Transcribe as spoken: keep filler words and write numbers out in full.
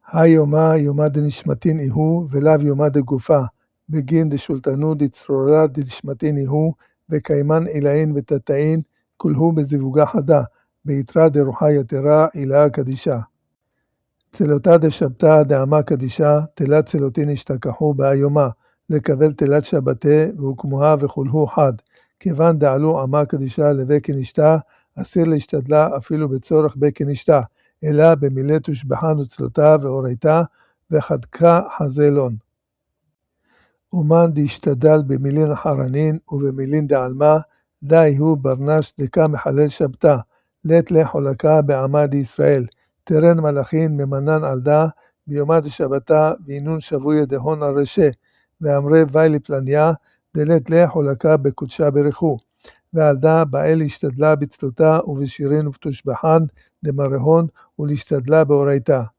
היומא יומא דנשמתין איהו, ולאו יומא דגופה, בגין דשולטנו דצרורה דנשמתין איהו, וקיימן עילאין ותתאין, כולהו בזיווגה חדה, ביתרה דרוחה יתרה עילאה קדישה. צלותא דשבתא דאמה קדישה, תלת צלותין השתכחו בהיומא, לקבל תלת שבתה, והוקמוה וכולהו חד, כיוון דעלו אמה קדישה לבקן אשתה, אסיר להשתדלה אפילו בצורך בקן אשתה, אלא במילי תושבחן וצלותה ואורייתה, וחדקה חזלון. אומן דשתדל במילין אחרנין ובמילין דעלמה, די הוא ברנש דקה מחלל שבתה, לית לחולקה בעמה דישראל, תרן מלאכין ממנן על דה, ביומא דשבתה ואינון שבויה דהון הרשה, ואמרי וי לפלניה, דלית לחולקה בקודשה ברכו, ועל דה באל השתדלה בצלותה ובשירין ובתושבחן דמרהון, ולהשתדלה באורייתה.